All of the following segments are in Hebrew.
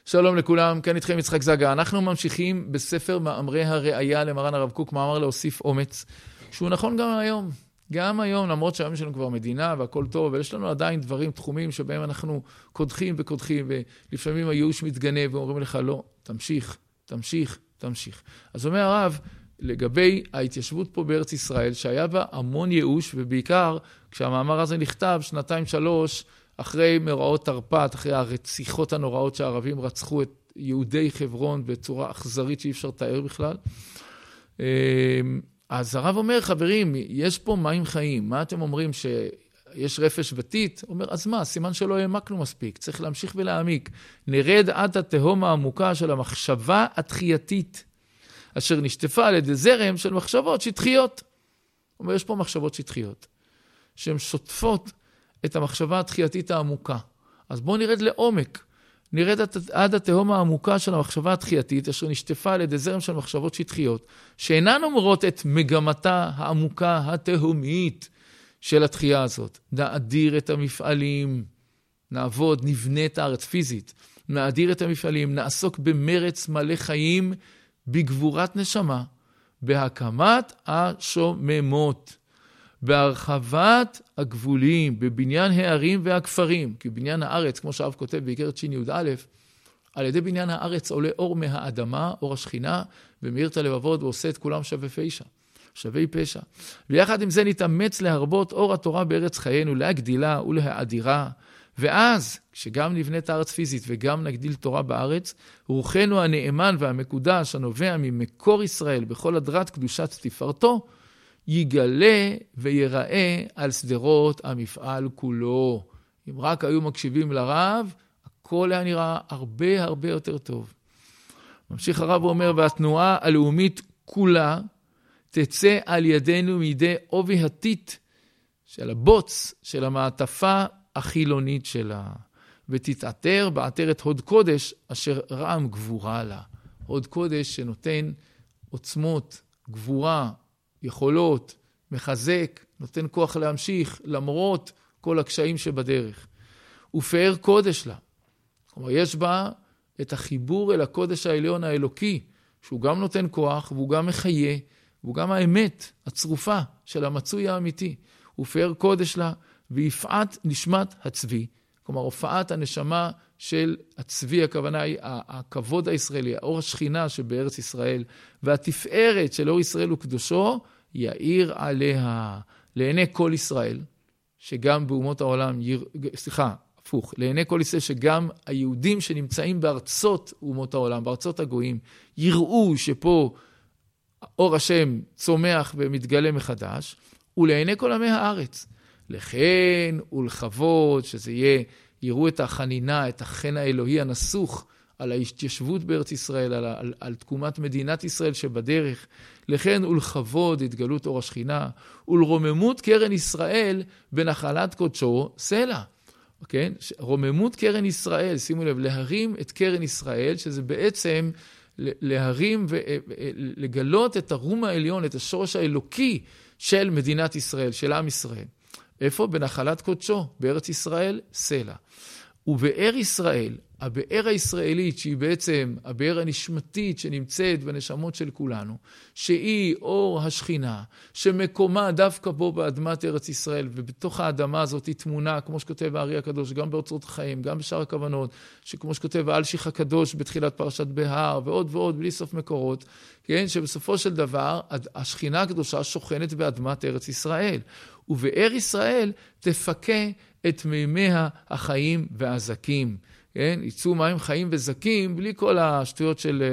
שלום לכולם, כאן איתכם יצחק זגה. אנחנו ממשיכים בספר מאמרי הראייה למרן הרב קוק, מאמר להוסיף אומץ, שהוא נכון גם היום. גם היום, למרות שהיום יש לנו כבר מדינה והכל טוב, אבל יש לנו עדיין דברים, תחומים שבהם אנחנו קודחים וקודחים, ולפעמים הייאוש מתגנב ואומרים לך, לא, תמשיך, תמשיך, תמשיך. אז אומר הרב, לגבי ההתיישבות פה בארץ ישראל, שהיה בה המון ייאוש, ובעיקר כשהמאמר הזה נכתב, 2-3, אחרי מאורעות תרפ"ט, אחרי הרציחות הנוראות שהערבים רצחו את יהודי חברון בצורה אכזרית שאי אפשר לתאר בכלל. אז הרב אומר, חברים, יש פה מים חיים. מה אתם אומרים שיש רפש ותית? הוא אומר, אז מה? סימן שלא העמקנו מספיק. צריך להמשיך ולהעמיק. נרד עד התהום העמוקה של המחשבה התחייתית, אשר נשטפה על ידי זרם של מחשבות שטחיות. הוא אומר, יש פה מחשבות שטחיות, שהן שוטפות את המחשבה התחייתית העמוקה. אז בואו נרד לעומק. נרד עד התהום העמוקה של המחשבה התחייתית, אשר נשטפה על ידי זרם של מחשבות שטחיות, שאינן אומרות את מגמתה העמוקה התהומית של התחייה הזאת. נאדיר את המפעלים, נעבוד, נבנה את הארץ פיזית, נאדיר את המפעלים, נעסוק במרץ מלא חיים, בגבורת נשמה, בהקמת השוממות, בהרחבת הגבולים, בבניין הערים והכפרים, כי בניין הארץ, כמו שהרב כותב באיגרת שי"א, על ידי בניין הארץ עולה אור מהאדמה, אור השכינה, ומאיר את הלבבות ועושה את כולם שווה פשע. ויחד עם זה נתאמץ להרבות אור התורה בארץ חיינו, להגדילה ולהאדירה, ואז, כשגם נבנה את הארץ פיזית וגם נגדיל תורה בארץ, רוחנו הנאמן והמקודש הנובע ממקור ישראל בכל הדרת קדושת תפארתו, יגלה ויראה על סדרות המפעל כולו. אם רק היו מקשיבים לרב, הכל היה נראה הרבה הרבה יותר טוב. ממשיך הרב ואומר, והתנועה הלאומית כולה תצא על ידינו מידי עובי התית של הבוץ, של המעטפה החילונית שלה, ותתעטר בעטרת הוד קודש אשר רעם גבורה לה. הוד קודש שנותן עוצמות, גבורה, יכולות, מחזק, נותן כוח להמשיך, למרות כל הקשיים שבדרך. ופאר קודש לה. כלומר, יש בה את החיבור אל הקודש העליון האלוקי, שהוא גם נותן כוח, והוא גם מחיה, והוא גם האמת, הצרופה של המצוי האמיתי. ופאר קודש לה, ויפעת נשמת הצבי. כלומר, הופעת הנשמה של הצבי, הכוונה היא הכבוד הישראלי, האור השכינה שבארץ ישראל, והתפארת של אור ישראל וקדושו, יאיר עליה לעיני כל ישראל, שגם באומות העולם, לעיני כל ישראל שגם היהודים שנמצאים בארצות אומות העולם, בארצות הגויים, יראו שפה אור השם צומח ומתגלה מחדש, ולעיני כל עמי הארץ. לכן ולכבוד, שזה יהיה, יראו את החנינה, את החן האלוהי הנסוך, על ההתיישבות בארץ ישראל, על תקומת מדינת ישראל שבדרך, לכן ולכבוד התגלות אור השכינה, ולרוממות קרן ישראל בנחלת קודשו סלע. כן? רוממות קרן ישראל, שימו לב, להרים את קרן ישראל, שזה בעצם להרים ולגלות את הרום העליון, את השורש האלוקי של מדינת ישראל, של עם ישראל. איפה? בנחלת קודשו, בארץ ישראל, סלע. ובאר ישראל, הבאר הישראלית, שהיא בעצם הבאר הנשמתית שנמצאת בנשמות של כולנו, שהיא אור השכינה, שמקומה דווקא בו באדמת ארץ ישראל, ובתוך האדמה הזאת היא תמונה, כמו שכותב הארי הקדוש, גם באוצרות חיים, גם בשאר הכוונות, שכמו שכותב האלשיך הקדוש בתחילת פרשת בהר, ועוד ועוד, בלי סוף מקורות, כן? שבסופו של דבר, השכינה הקדושה שוכנת באדמת ארץ ישראל, ובאר ישראל תפקה את מימיה החיים והזקים. כן? יצאו מים חיים וזקים, בלי כל השטויות של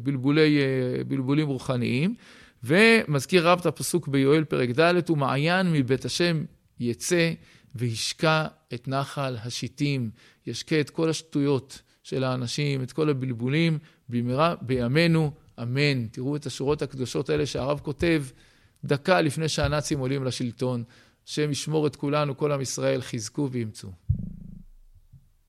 בלבולים רוחניים. ומזכיר רב את הפסוק ביואל פרק ד', ומעיין מבית השם יצא וישקע את נחל השיטים. ישקע את כל השטויות של האנשים, את כל הבלבולים, במהרה בימינו, אמן. תראו את השורות הקדושות האלה שהרב כותב דקה לפני שהנאצים עולים לשלטון. השם ישמור את כולנו, כל עם ישראל, חזקו וימצאו.